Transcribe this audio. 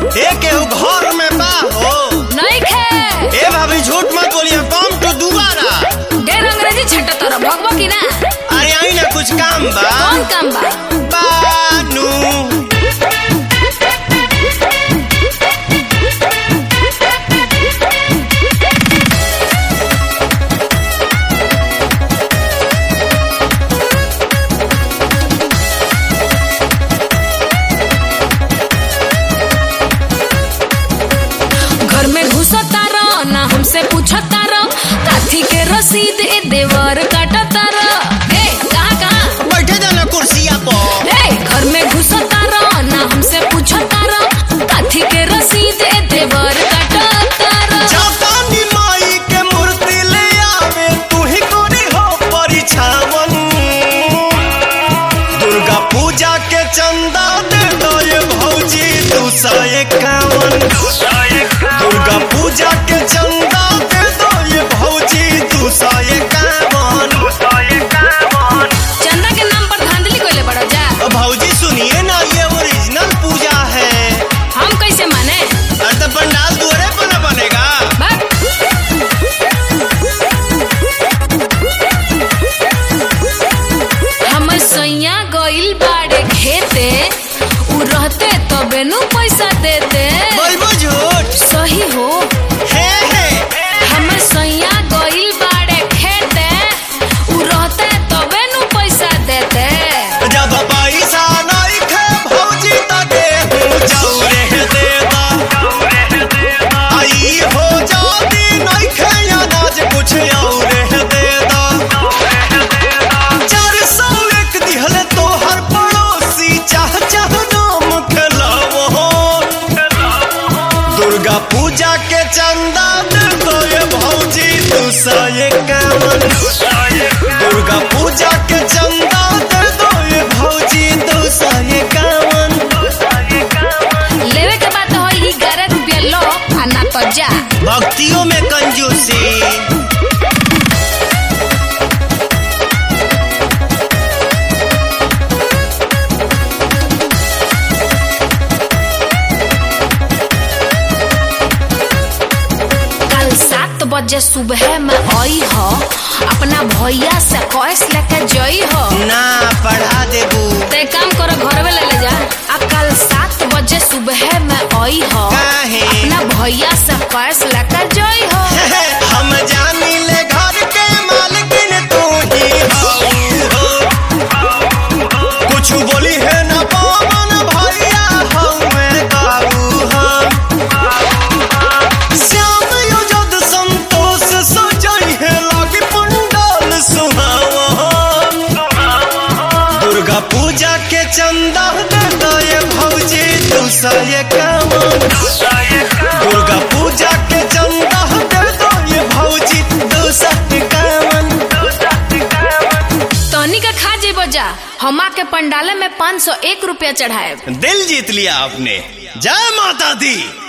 केहू घर में बा हो नहीं खे। ए भाभी झूठ मत बोलिए, कम तो दोबारा ढेर अंग्रेजी छट्टा तोरा भगवा की ना। अरे आई ना कुछ काम बा। कौन काम बा? बानू घर में घुसता रह ना हमसे पूछता रह, काथी के रसीद ए देवर काटता रह। ए कहाँ बैठे जाना कुर्सिया पर। ए घर में घुसता रह ना हमसे पूछता रह, काथी के रसीद ए देवर काटता रह। जापानी माई के मूर्ति ले आवे तू ही कोरी हो परिछावन। दुर्गा पूजा के चंदा दे दो ये भौजी 251। दुर्गा पूजा के चंदा दे दो ये भौजी 251। चंदा के नाम पर धांधली कोइले बड़ा जा। भौजी सुनिए ना, ये ओरिजिनल पूजा है। हम कैसे माने? अरे तो पंडाल दुआरे पर न बनेगा। बात हमर सैया गइल बाड़े खेते, उ रहते तबे नु पैसा देते। बोलबो झूठ सही हो। है हमर सैया गइल बाड़े खेते, उ रहते तबे नु पैसा देते। जब पैसा नहीं खे भौजी तके चौरे देता। आई हो जाती नहीं खे अनाज कुछ और देता। 401 दिहले तो हर पड़ोसी चाह नाम खेलावो। दुर्गा पूजा के चंदा दे दो ये भौजी 251। दुर्गा पूजा के चंदा दे दो ये भौजी 251। लेवे के बात हो 11 रुपया लो आ ना तो जा। भक्तियों में कंजूसी। कल 7 बजे सुबह में आई हो, अपना भैया से कैश लेके जई हो। ना पढ़ा देबू। ते काम करो घर में ले जा। आ कल 7 बजे सुबह में आई हो, काहे? अपना भैया से कैश लेके जई हो। हम जानी ले घर के मालकिन तू ही हो। कुछ बोली है ना पवन भैया हमें काबू हम। श्याम युजद संतोष सजाई है लागी पंडाल सुहावन। दुर्गा पूजा के चंदा दे दो ये भौजी 251। दुर्गा पूजा के चंदा दे दो ये भौजी 251। तनी का खा जेबो जा, हमा के पंडाले में 501 रुपया चढ़ाए। दिल जीत लिया आपने। जय माता दी।